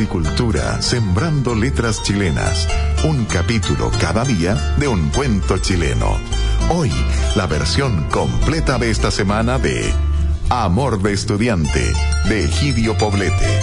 y cultura, sembrando letras chilenas. Un capítulo cada día de un cuento chileno. Hoy, la versión completa de esta semana de Amor de Estudiante, de Egidio Poblete.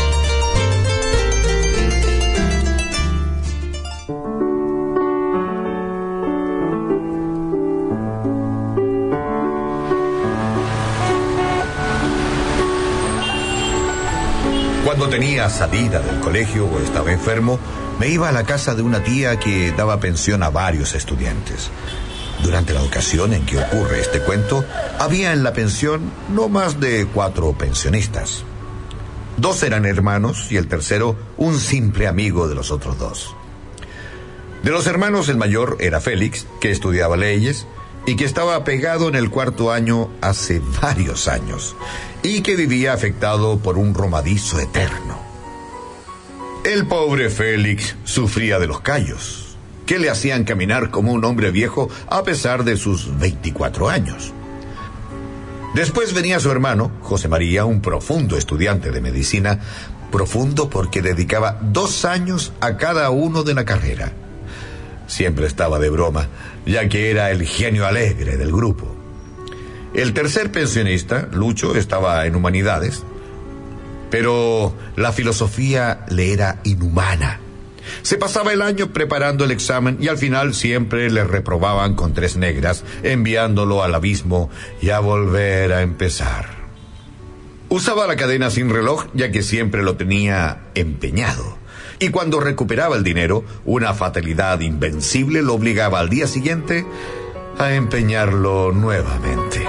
Cuando tenía salida del colegio o estaba enfermo, me iba a la casa de una tía que daba pensión a varios estudiantes. Durante la ocasión en que ocurre este cuento, había en la pensión no más de 4 pensionistas. 2 eran hermanos y el tercero un simple amigo de los otros 2. De los hermanos, el mayor era Félix, que estudiaba leyes y que estaba pegado en el 4º año hace varios años, y que vivía afectado por un romadizo eterno. El pobre Félix sufría de los callos, que le hacían caminar como un hombre viejo a pesar de sus 24 años. Después venía su hermano, José María, un profundo estudiante de medicina, profundo porque dedicaba 2 años a cada uno de la carrera. Siempre estaba de broma, ya que era el genio alegre del grupo. El tercer pensionista, Lucho, estaba en humanidades, pero la filosofía le era inhumana. Se pasaba el año preparando el examen y al final siempre le reprobaban con 3 negras, enviándolo al abismo y a volver a empezar. Usaba la cadena sin reloj, ya que siempre lo tenía empeñado. Y cuando recuperaba el dinero, una fatalidad invencible lo obligaba al día siguiente a empeñarlo nuevamente.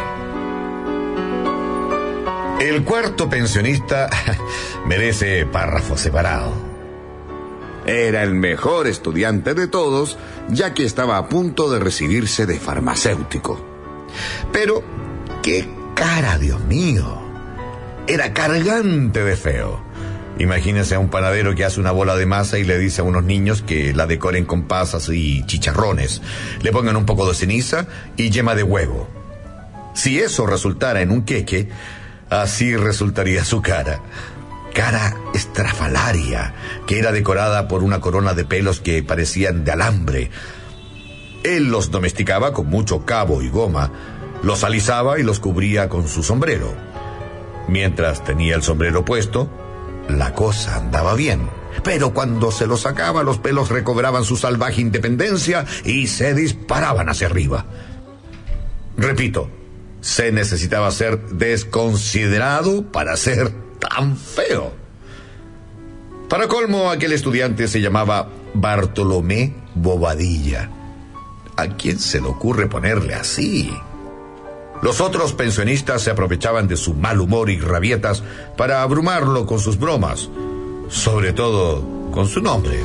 El cuarto pensionista merece párrafo separado. Era el mejor estudiante de todos, ya que estaba a punto de recibirse de farmacéutico. Pero, ¡qué cara, Dios mío! Era cargante de feo. Imagínense a un panadero que hace una bola de masa y le dice a unos niños que la decoren con pasas y chicharrones, le pongan un poco de ceniza y yema de huevo. Si eso resultara en un queque, así resultaría su cara. Cara estrafalaria, que era decorada por una corona de pelos que parecían de alambre. Él los domesticaba con mucho cabo y goma, los alisaba y los cubría con su sombrero. Mientras tenía el sombrero puesto, la cosa andaba bien, pero cuando se lo sacaba, los pelos recobraban su salvaje independencia y se disparaban hacia arriba. Repito, se necesitaba ser desconsiderado para ser tan feo. Para colmo, aquel estudiante se llamaba Bartolomé Bobadilla. ¿A quién se le ocurre ponerle así? Los otros pensionistas se aprovechaban de su mal humor y rabietas para abrumarlo con sus bromas, sobre todo con su nombre.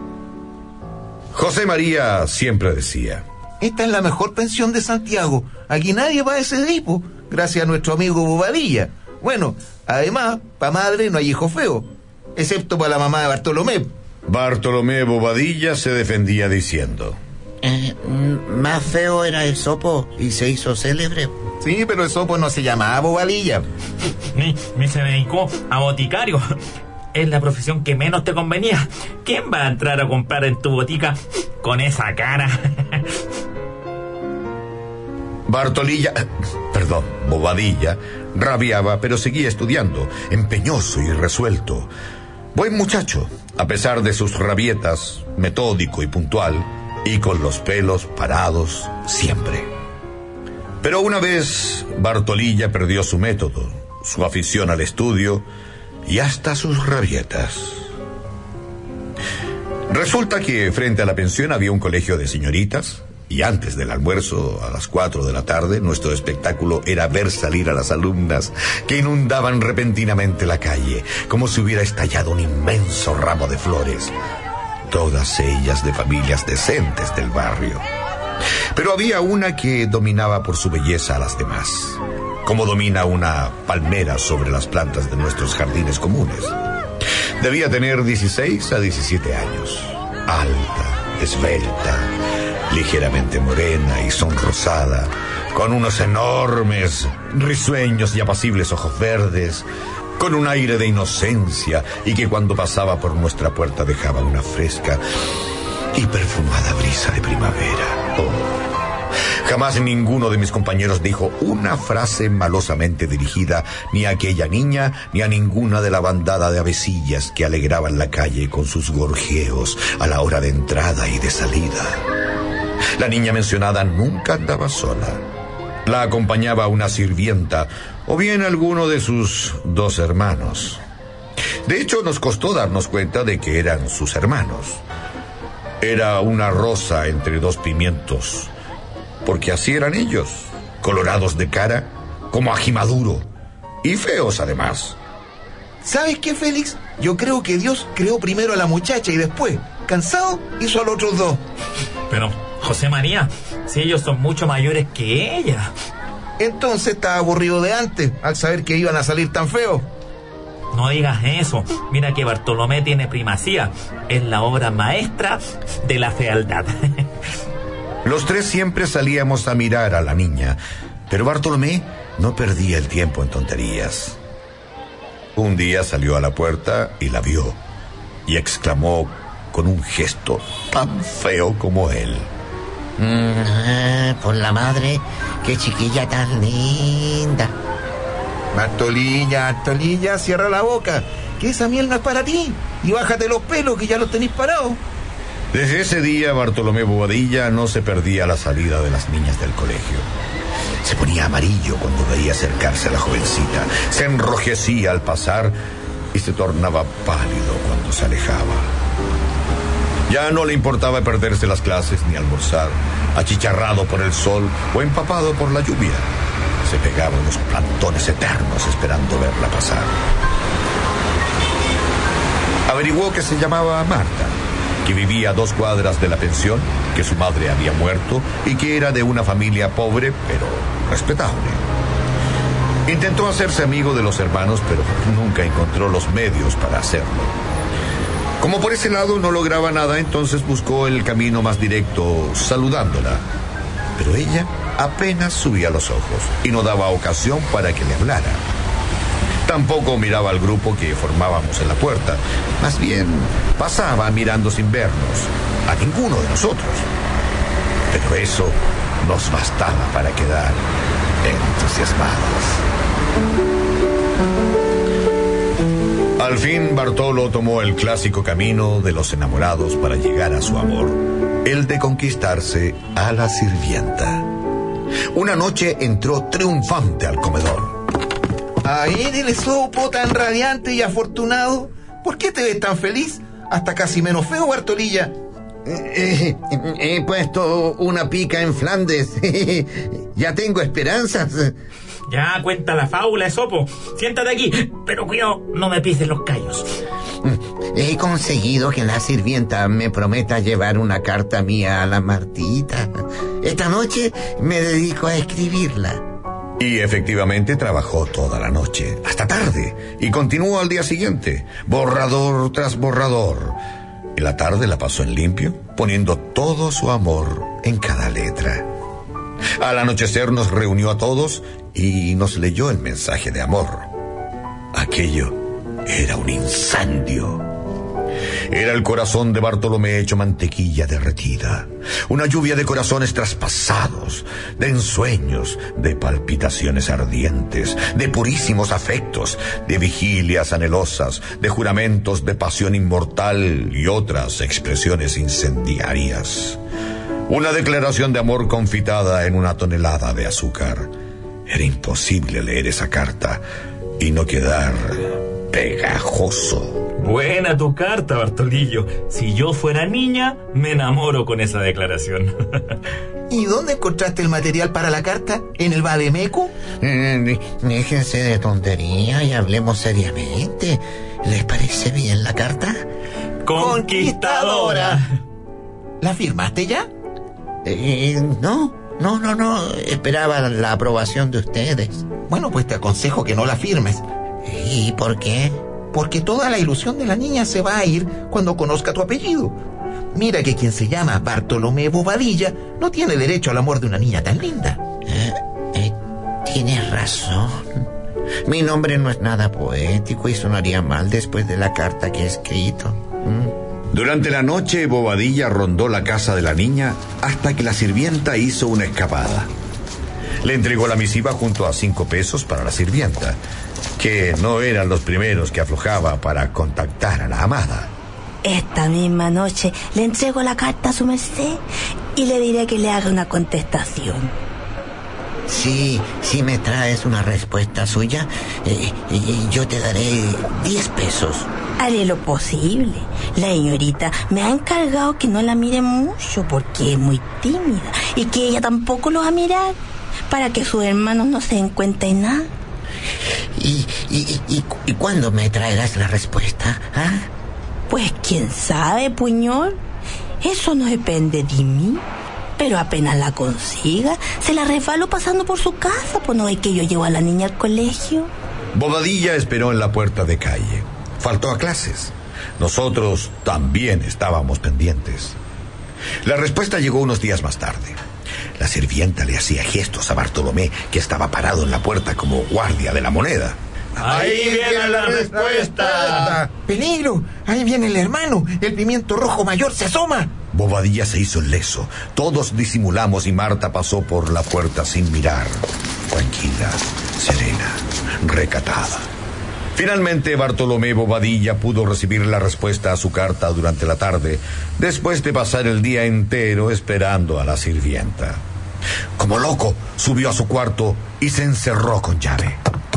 José María siempre decía: esta es la mejor pensión de Santiago. Aquí nadie va a ese tipo, gracias a nuestro amigo Bobadilla. Bueno, además, para madre no hay hijo feo, excepto para la mamá de Bartolomé. Bartolomé Bobadilla se defendía diciendo: más feo era Esopo y se hizo célebre. Sí, pero Esopo no se llamaba Bobadilla. Me se dedicó a boticario. Es la profesión que menos te convenía. ¿Quién va a entrar a comprar en tu botica con esa cara? Bobadilla, rabiaba, pero seguía estudiando, empeñoso y resuelto. Buen muchacho, a pesar de sus rabietas, metódico y puntual, y con los pelos parados siempre. Pero una vez Bartolilla perdió su método, su afición al estudio y hasta sus rabietas. Resulta que frente a la pensión había un colegio de señoritas, y antes del almuerzo, a las 4 de la tarde, nuestro espectáculo era ver salir a las alumnas que inundaban repentinamente la calle, como si hubiera estallado un inmenso ramo de flores, todas ellas de familias decentes del barrio. Pero había una que dominaba por su belleza a las demás, como domina una palmera sobre las plantas de nuestros jardines comunes. Debía tener 16 a 17 años, alta, esbelta, ligeramente morena y sonrosada, con unos enormes, risueños y apacibles ojos verdes, con un aire de inocencia y que cuando pasaba por nuestra puerta dejaba una fresca y perfumada brisa de primavera. Jamás ninguno de mis compañeros dijo una frase malosamente dirigida ni a aquella niña ni a ninguna de la bandada de avecillas que alegraban la calle con sus gorjeos a la hora de entrada y de salida. La niña mencionada nunca andaba sola. La acompañaba una sirvienta o bien alguno de sus 2 hermanos. De hecho, nos costó darnos cuenta de que eran sus hermanos. Era una rosa entre 2 pimientos, porque así eran ellos, colorados de cara, como ajimaduro, y feos además. ¿Sabes qué, Félix? Yo creo que Dios creó primero a la muchacha y después, cansado, hizo a los otros 2. Pero, José María, si ellos son mucho mayores que ella. Entonces estaba aburrido de antes, al saber que iban a salir tan feos. No digas eso. Mira que Bartolomé tiene primacía. Es la obra maestra de la fealdad. Los 3 siempre salíamos a mirar a la niña, pero Bartolomé no perdía el tiempo en tonterías. Un día salió a la puerta y la vio, y exclamó con un gesto tan feo como él: Por la madre, qué chiquilla tan linda. Bartolilla, cierra la boca, que esa miel no es para ti, y bájate los pelos que ya los tenés parados. Desde ese día, Bartolomé Bobadilla no se perdía la salida de las niñas del colegio. Se ponía amarillo cuando veía acercarse a la jovencita, se enrojecía al pasar y se tornaba pálido cuando se alejaba. Ya no le importaba perderse las clases ni almorzar, achicharrado por el sol o empapado por la lluvia. Se pegaba unos plantones eternos esperando verla pasar. Averiguó que se llamaba Marta, que vivía a 2 cuadras de la pensión, que su madre había muerto y que era de una familia pobre pero respetable. Intentó hacerse amigo de los hermanos, pero nunca encontró los medios para hacerlo. Como por ese lado no lograba nada, entonces buscó el camino más directo, saludándola. Pero ella apenas subía los ojos y no daba ocasión para que le hablara. Tampoco miraba al grupo que formábamos en la puerta. Más bien, pasaba mirando sin vernos, a ninguno de nosotros. Pero eso nos bastaba para quedar entusiasmados. Al fin, Bartolo tomó el clásico camino de los enamorados para llegar a su amor, el de conquistarse a la sirvienta. Una noche entró triunfante al comedor. Ay, dile sopo tan radiante y afortunado. ¿Por qué te ves tan feliz? Hasta casi menos feo, Bartolilla. He puesto una pica en Flandes. Ya tengo esperanzas. Ya, cuenta la fábula, Esopo. Siéntate aquí, pero cuidado, no me pises los callos. He conseguido que la sirvienta me prometa llevar una carta mía a la Martita. Esta noche me dedico a escribirla. Y efectivamente trabajó toda la noche, hasta tarde, y continuó al día siguiente, borrador tras borrador. En la tarde la pasó en limpio, poniendo todo su amor en cada letra. Al anochecer nos reunió a todos y nos leyó el mensaje de amor. Aquello era un incendio. Era el corazón de Bartolomé hecho mantequilla derretida. Una lluvia de corazones traspasados, de ensueños, de palpitaciones ardientes, de purísimos afectos, de vigilias anhelosas, de juramentos de pasión inmortal y otras expresiones incendiarias. Una declaración de amor confitada en una tonelada de azúcar. Era imposible leer esa carta y no quedar pegajoso. Buena tu carta, Bartolillo. Si yo fuera niña, me enamoro con esa declaración. ¿Y dónde encontraste el material para la carta? ¿En el Vademécum? Déjense de tontería y hablemos seriamente. ¿Les parece bien la carta? ¡Conquistadora! ¿La firmaste ya? No. Esperaba la aprobación de ustedes. Bueno, pues te aconsejo que no la firmes. ¿Y por qué? Porque toda la ilusión de la niña se va a ir cuando conozca tu apellido. Mira que quien se llama Bartolomé Bobadilla no tiene derecho al amor de una niña tan linda. Tienes razón. Mi nombre no es nada poético y sonaría mal después de la carta que he escrito. Durante la noche, Bobadilla rondó la casa de la niña hasta que la sirvienta hizo una escapada. Le entregó la misiva junto a 5 pesos para la sirvienta, que no eran los primeros que aflojaba para contactar a la amada. Esta misma noche le entrego la carta a su merced y le diré que le haga una contestación. Sí, si me traes una respuesta suya, yo te daré 10 pesos. Haré lo posible. La señorita me ha encargado que no la mire mucho porque es muy tímida y que ella tampoco lo va a mirar para que sus hermanos no se den cuenta de nada. ¿Y cuándo me traerás la respuesta? ¿Ah? Pues quién sabe, puñol. Eso no depende de mí. Pero apenas la consiga, se la resbalo pasando por su casa, pues no ve que yo llevo a la niña al colegio. Bobadilla esperó en la puerta de calle. Faltó a clases. Nosotros también estábamos pendientes. La respuesta llegó unos días más tarde. La sirvienta le hacía gestos a Bartolomé, que estaba parado en la puerta como guardia de la moneda. ¡Ahí viene la respuesta! ¡Peligro! Ahí viene el hermano. El pimiento rojo mayor se asoma. Bobadilla se hizo el leso. Todos disimulamos y Marta pasó por la puerta sin mirar. Tranquila, serena, recatada. Finalmente, Bartolomé Bobadilla pudo recibir la respuesta a su carta durante la tarde, después de pasar el día entero esperando a la sirvienta. Como loco, subió a su cuarto y se encerró con llave.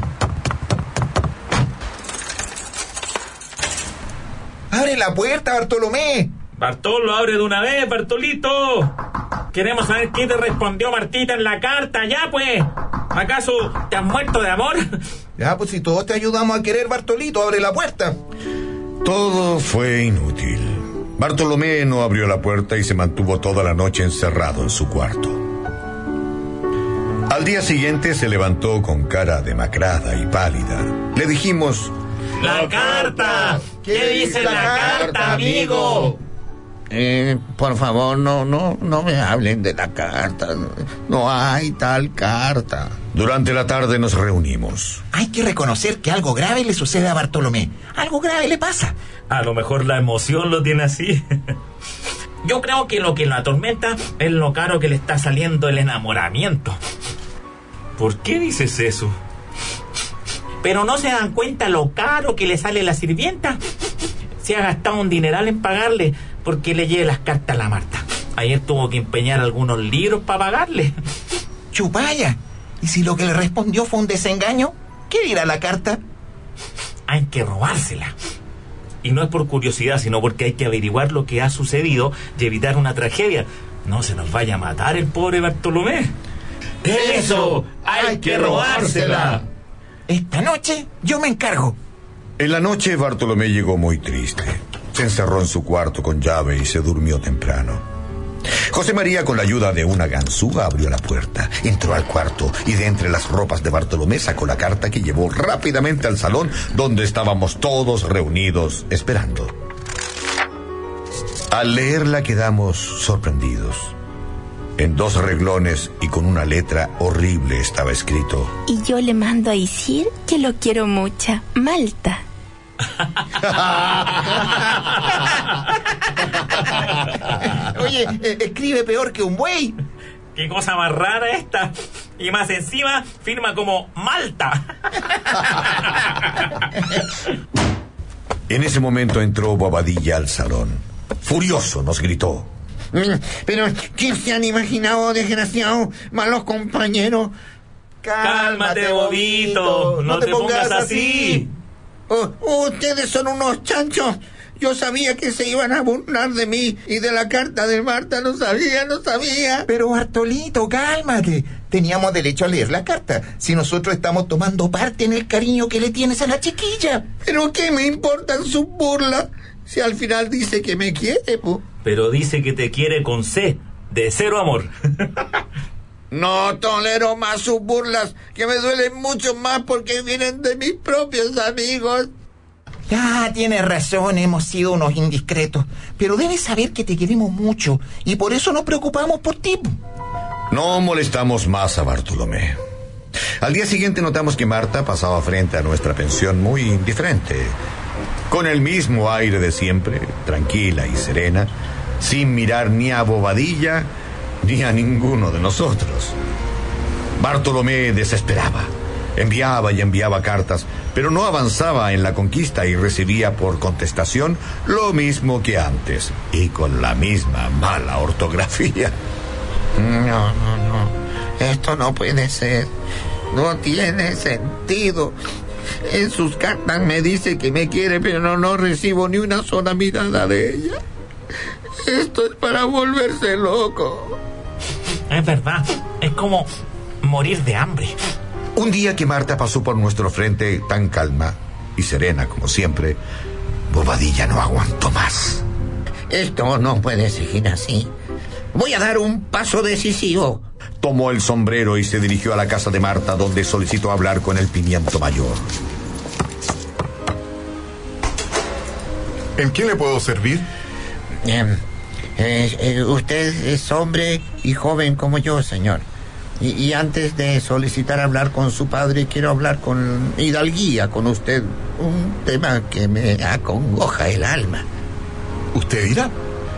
¡Abre la puerta, Bartolomé! Bartolo, abre de una vez, Bartolito. Queremos saber qué te respondió Martita en la carta, ya pues. ¿Acaso te has muerto de amor? Ya, pues si todos te ayudamos a querer, Bartolito, abre la puerta. Todo fue inútil. Bartolomé no abrió la puerta y se mantuvo toda la noche encerrado en su cuarto. Al día siguiente se levantó con cara demacrada y pálida. Le dijimos: ¡La carta! ¿Qué dice la carta, amigo? Por favor, no me hablen de la carta. No hay tal carta. Durante la tarde nos reunimos. Hay que reconocer que algo grave le sucede a Bartolomé. Algo grave le pasa. A lo mejor la emoción lo tiene así. Yo creo que lo que lo atormenta es lo caro que le está saliendo el enamoramiento. ¿Por qué dices eso? ¿Pero no se dan cuenta lo caro que le sale la sirvienta? Se ha gastado un dineral en pagarle porque le lleve las cartas a la Marta. Ayer tuvo que empeñar algunos libros para pagarle. Chupaya. ¿Y si lo que le respondió fue un desengaño? ¿Qué dirá la carta? Hay que robársela. Y no es por curiosidad, sino porque hay que averiguar lo que ha sucedido y evitar una tragedia. No se nos vaya a matar el pobre Bartolomé. ¡Eso! ¡Hay que robársela! Esta noche yo me encargo. En la noche Bartolomé llegó muy triste. Se encerró en su cuarto con llave y se durmió temprano. José María, con la ayuda de una ganzúa, abrió la puerta, entró al cuarto y de entre las ropas de Bartolomé sacó la carta que llevó rápidamente al salón donde estábamos todos reunidos esperando. Al leerla quedamos sorprendidos. En 2 renglones y con una letra horrible estaba escrito: Y yo le mando a decir que lo quiero mucho, Malta. Oye, escribe peor que un buey. ¡Qué cosa más rara esta! Y más encima firma como Malta. En ese momento entró Bobadilla al salón. Furioso nos gritó: Pero, ¿quién se han imaginado, desgraciado? Malos compañeros. Cálmate, bobito. No te pongas así. Ustedes son unos chanchos. Yo sabía que se iban a burlar de mí y de la carta de Marta. No sabía. Pero Bartolito, cálmate. Teníamos derecho a leer la carta. Si nosotros estamos tomando parte en el cariño que le tienes a la chiquilla. ¿Pero qué me importan sus burlas? Si al final dice que me quiere, po. Pero dice que te quiere con C, de cero amor. No tolero más sus burlas, que me duelen mucho más porque vienen de mis propios amigos. Ya, tienes razón, hemos sido unos indiscretos. Pero debes saber que te queremos mucho y por eso nos preocupamos por ti. No molestamos más a Bartolomé. Al día siguiente notamos que Marta pasaba frente a nuestra pensión muy indiferente, con el mismo aire de siempre, tranquila y serena, sin mirar ni a Bobadilla ni a ninguno de nosotros. Bartolomé desesperaba. Enviaba y enviaba cartas, pero no avanzaba en la conquista y recibía por contestación lo mismo que antes, y con la misma mala ortografía. No. Esto no puede ser. No tiene sentido. En sus cartas me dice que me quiere, pero no recibo ni una sola mirada de ella. Esto es para volverse loco. Es verdad, es como morir de hambre. Un día que Marta pasó por nuestro frente tan calma y serena como siempre, Bobadilla no aguantó más. Esto no puede seguir así. Voy a dar un paso decisivo. Tomó el sombrero y se dirigió a la casa de Marta, donde solicitó hablar con el pimiento mayor. ¿En qué le puedo servir? Usted es hombre y joven como yo, señor. Y antes de solicitar hablar con su padre, quiero hablar con hidalguía con usted. Un tema que me acongoja el alma. ¿Usted dirá?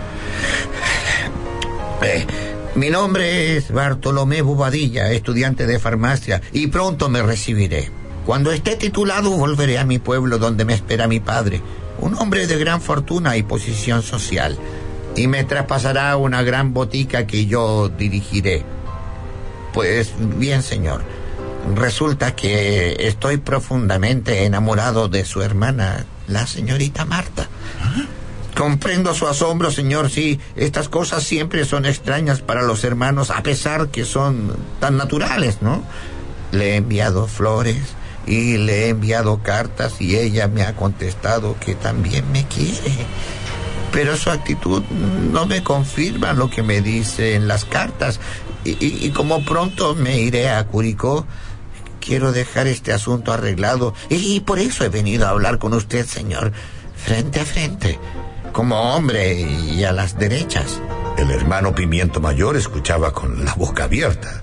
Mi nombre es Bartolomé Bobadilla, estudiante de farmacia, y pronto me recibiré. Cuando esté titulado volveré a mi pueblo donde me espera mi padre, un hombre de gran fortuna y posición social, y me traspasará una gran botica que yo dirigiré. Pues bien, señor, resulta que estoy profundamente enamorado de su hermana, la señorita Marta. Comprendo su asombro, señor, sí, estas cosas siempre son extrañas para los hermanos, a pesar que son tan naturales, ¿no? Le he enviado flores y le he enviado cartas y ella me ha contestado que también me quiere. Pero su actitud no me confirma lo que me dice en las cartas. Y como pronto me iré a Curicó, quiero dejar este asunto arreglado. Y por eso he venido a hablar con usted, señor, frente a frente, como hombre y a las derechas. El hermano Pimiento Mayor escuchaba con la boca abierta.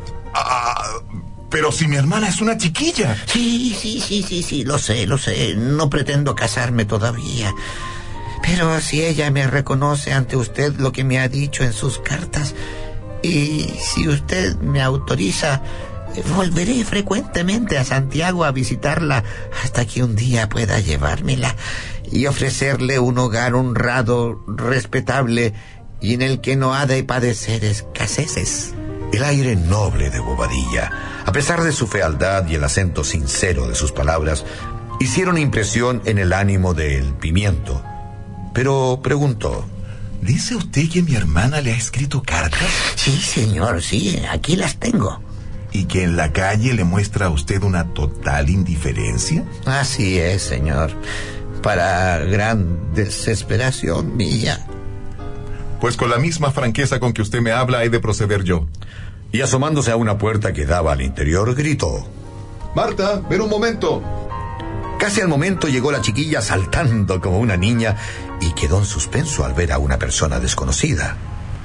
Pero si mi hermana es una chiquilla. Sí, lo sé. No pretendo casarme todavía. Pero si ella me reconoce ante usted lo que me ha dicho en sus cartas, y si usted me autoriza, volveré frecuentemente a Santiago a visitarla hasta que un día pueda llevármela y ofrecerle un hogar honrado, respetable y en el que no ha de padecer escaseces. El aire noble de Bobadilla, a pesar de su fealdad y el acento sincero de sus palabras, hicieron impresión en el ánimo del Pimiento. Pero preguntó: ¿Dice usted que mi hermana le ha escrito cartas? Sí, señor, sí, aquí las tengo. ¿Y que en la calle le muestra a usted una total indiferencia? Así es, señor, para gran desesperación mía. Pues con la misma franqueza con que usted me habla he de proceder yo. Y asomándose a una puerta que daba al interior, gritó: Marta, ven un momento. Casi al momento llegó la chiquilla saltando como una niña y quedó en suspenso al ver a una persona desconocida.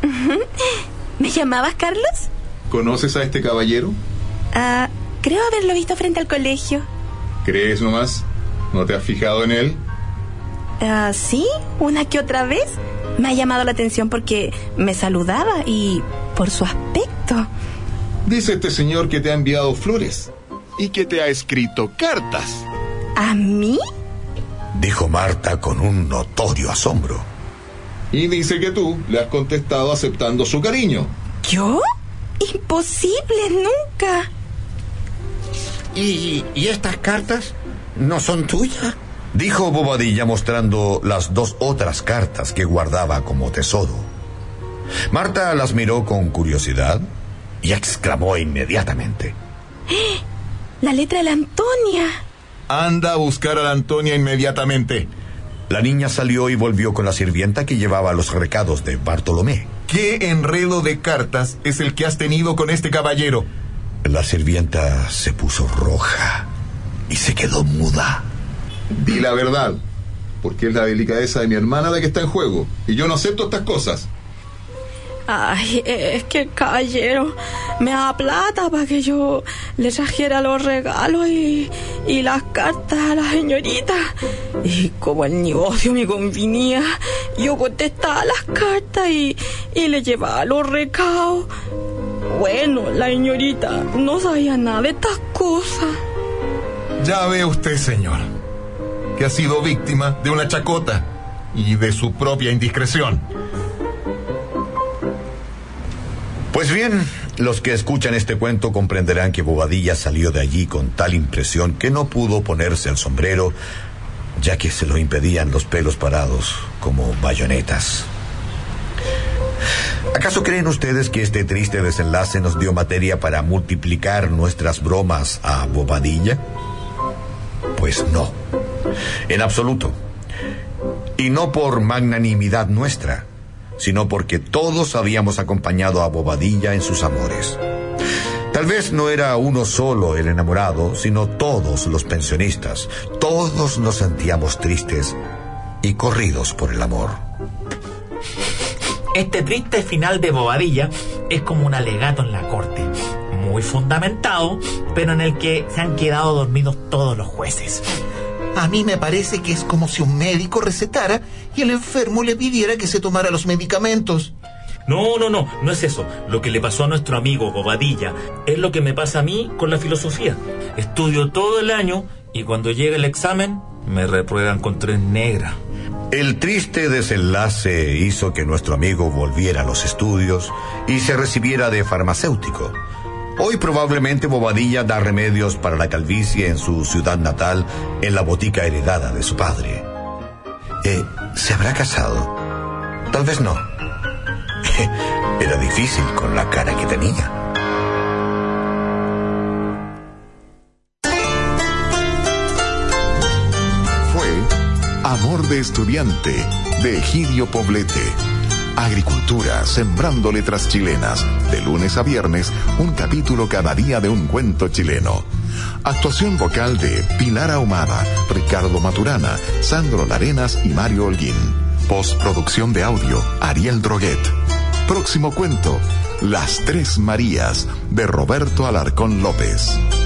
¿Me llamabas, Carlos? ¿Conoces a este caballero? Creo haberlo visto frente al colegio. ¿Crees nomás? ¿No te has fijado en él? Sí, una que otra vez. Me ha llamado la atención porque me saludaba y por su aspecto. Dice este señor que te ha enviado flores y que te ha escrito cartas. ¿A mí? Dijo Marta con un notorio asombro. Y dice que tú le has contestado aceptando su cariño. ¿Yo? Imposible, nunca. ¿Y estas cartas no son tuyas? Dijo Bobadilla mostrando las dos otras cartas que guardaba como tesoro. Marta las miró con curiosidad y exclamó inmediatamente: La letra de la Antonia. Anda a buscar a la Antonia inmediatamente. La niña salió y volvió con la sirvienta que llevaba los recados de Bartolomé. ¿Qué enredo de cartas es el que has tenido con este caballero? La sirvienta se puso roja y se quedó muda. Di la verdad, porque es la delicadeza de mi hermana la que está en juego, y yo no acepto estas cosas. Ay, es que el caballero me da plata para que yo le trajera los regalos y las cartas a la señorita. Y como el negocio me convenía, yo contestaba las cartas y le llevaba los recados. Bueno, la señorita no sabía nada de estas cosas. Ya ve usted, señor, que ha sido víctima de una chacota y de su propia indiscreción. Pues bien, los que escuchan este cuento comprenderán que Bobadilla salió de allí con tal impresión que no pudo ponerse el sombrero, ya que se lo impedían los pelos parados como bayonetas. ¿Acaso creen ustedes que este triste desenlace nos dio materia para multiplicar nuestras bromas a Bobadilla? Pues no, en absoluto. Y no por magnanimidad nuestra, sino porque todos habíamos acompañado a Bobadilla en sus amores. Tal vez no era uno solo el enamorado, sino todos los pensionistas. Todos nos sentíamos tristes y corridos por el amor. Este triste final de Bobadilla es como un alegato en la corte, muy fundamentado, pero en el que se han quedado dormidos todos los jueces. A mí me parece que es como si un médico recetara y el enfermo le pidiera que se tomara los medicamentos. No es eso. Lo que le pasó a nuestro amigo Bobadilla es lo que me pasa a mí con la filosofía. Estudio todo el año y cuando llega el examen me reprueban con 3 negras. El triste desenlace hizo que nuestro amigo volviera a los estudios y se recibiera de farmacéutico. Hoy probablemente Bobadilla da remedios para la calvicie en su ciudad natal, en la botica heredada de su padre. ¿Se habrá casado? Tal vez no. Era difícil con la cara que tenía. Fue Amor de Estudiante, de Egidio Poblete. Agricultura, sembrando letras chilenas. De lunes a viernes, un capítulo cada día de un cuento chileno. Actuación vocal de Pilar Ahumada, Ricardo Maturana, Sandro Larenas y Mario Holguín. Postproducción de audio, Ariel Droguet. Próximo cuento, Las Tres Marías, de Roberto Alarcón López.